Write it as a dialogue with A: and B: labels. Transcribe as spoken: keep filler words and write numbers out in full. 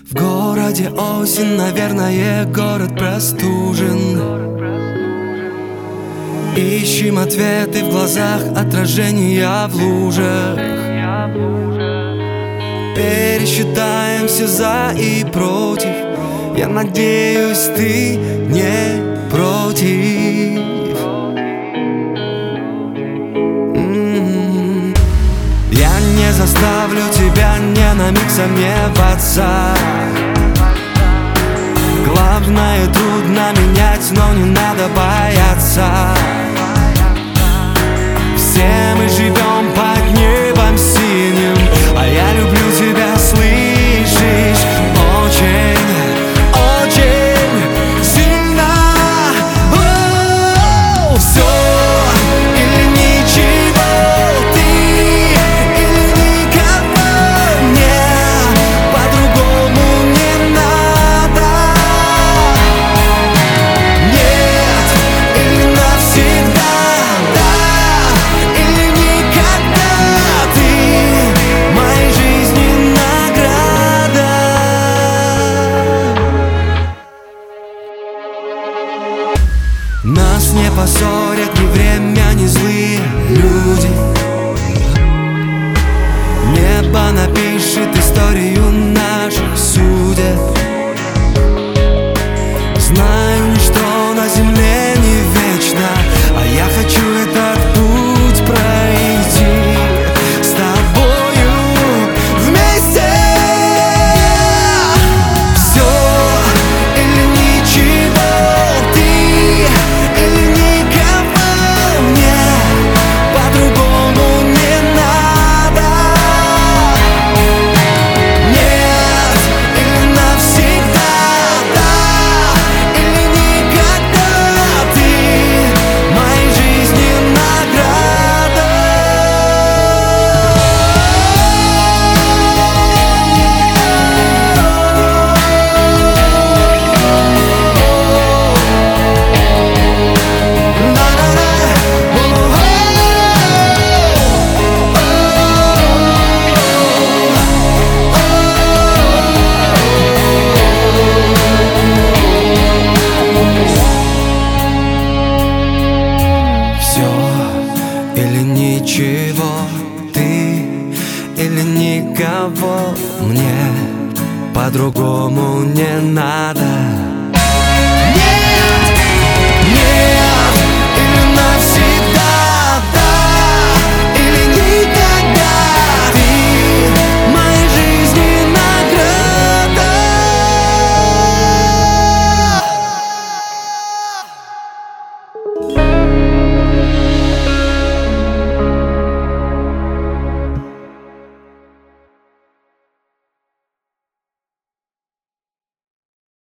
A: В городе осень, наверное, город простужен. Ищем ответы в глазах, отражения в лужах. Пересчитаем все за и против. Я надеюсь, ты не против. М-м-м. Я не заставлю тебя ни на миг сомневаться. Главное, трудно менять, но не надо бояться. Все мы живем под небом синим, а я люблю тебя, слышишь? Очень, очень сильно. О-о-о! Все или ничего, ты или никого. Мне по-другому не надо. Нет или навсегда, да или никогда. Ты моей жизни награда. Нас не поссорят ни время, ни злые люди. Небо напишет историю наших судеб. Знаю, ничто на земле не вечно, а я хочу этот путь пройти с тобою вместе. Все или ничего, ты или никого. Мне по-другому не надо. Нет или навсегда, да или никогда. Ты моей жизни награда. Все или ничего, ты или никого. Мне по-другому не надо.